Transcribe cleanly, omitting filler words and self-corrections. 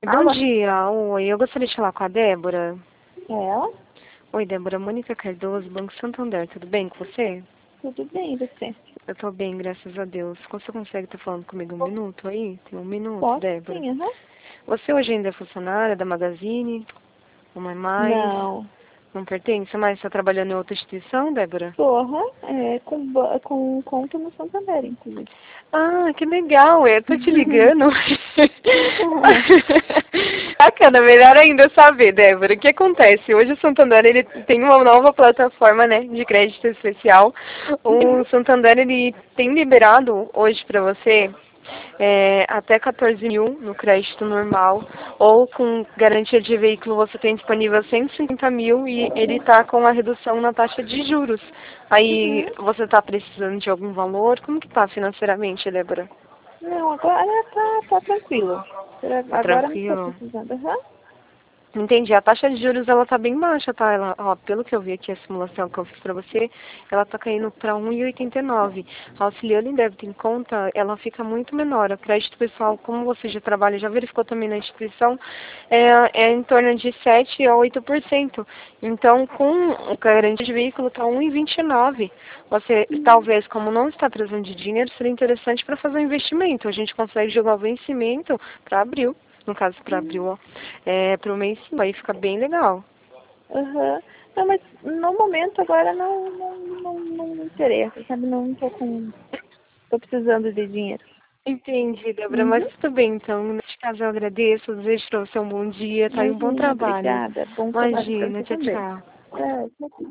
Bom Alô? dia, oi, eu gostaria de falar com a Débora. É ela? Oi, Débora, Mônica Cardoso, Banco Santander, tudo bem com você? Tudo bem, e você? Eu tô bem, graças a Deus. Você consegue estar falando comigo um minuto aí? Tem um minuto, Posso Débora? sim, aham. Você hoje ainda é funcionária da Magazine? Ou não é mais? Não. Não pertence mais? Está trabalhando em outra instituição, Débora? Porra, com conta no Santander, inclusive. Ah, que legal, eu tô te ligando. Bacana, melhor ainda saber, Débora. O que acontece? Hoje o Santander ele tem uma nova plataforma, né, de crédito especial. O Santander ele tem liberado hoje para você até 14 mil no crédito normal, ou com garantia de veículo você tem disponível 150 mil e ele está com a redução na taxa de juros. Aí Uhum. você está precisando de algum valor? Como que está financeiramente, Débora? Não, agora tá tranquilo. Tá Agora não tô tranquilo? precisando, aham. Entendi. A taxa de juros ela tá bem baixa, tá? Ela, ó, pelo que eu vi aqui a simulação que eu fiz para você, ela tá caindo para 1,89. A auxiliando em débito em conta, ela fica muito menor. O crédito pessoal, como você já trabalha, já verificou também na instituição, é em torno de 7 a 8%. Então, com a garantia de veículo tá 1,29. Você, talvez, como não está trazendo de dinheiro, seria interessante para fazer um investimento. A gente consegue jogar o vencimento para abril. No caso, para abril, ó. Pro mês sim, aí fica bem legal. Aham. Não, mas no momento agora não me interessa, sabe? Não tô com. Tô precisando de dinheiro. Entendi, Débora, mas Uhum. tudo bem, então. Nesse caso, eu agradeço, desejo para você um bom dia, tá? E um bom Imagina, trabalho. obrigada. Bom trabalho pra Imagina, você tchau, também. tchau. É, tchau.